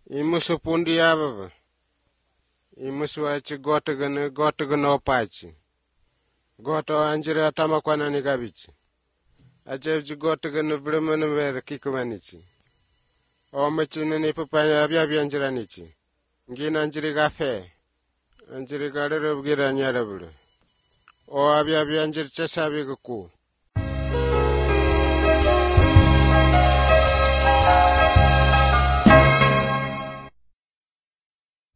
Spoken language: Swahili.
Imusu pundi yababa. Imusu achi gotagan opachi. Goto anjiri atama kwana ni gabichi. Ajevji gotagan vrimana vera kikumanichi. O machina ni papaya abyabi anjiranichi. Ngina anjiri gafe. Anjiri garere gira nyarabule. O abyabi anjiri chesabi gaku.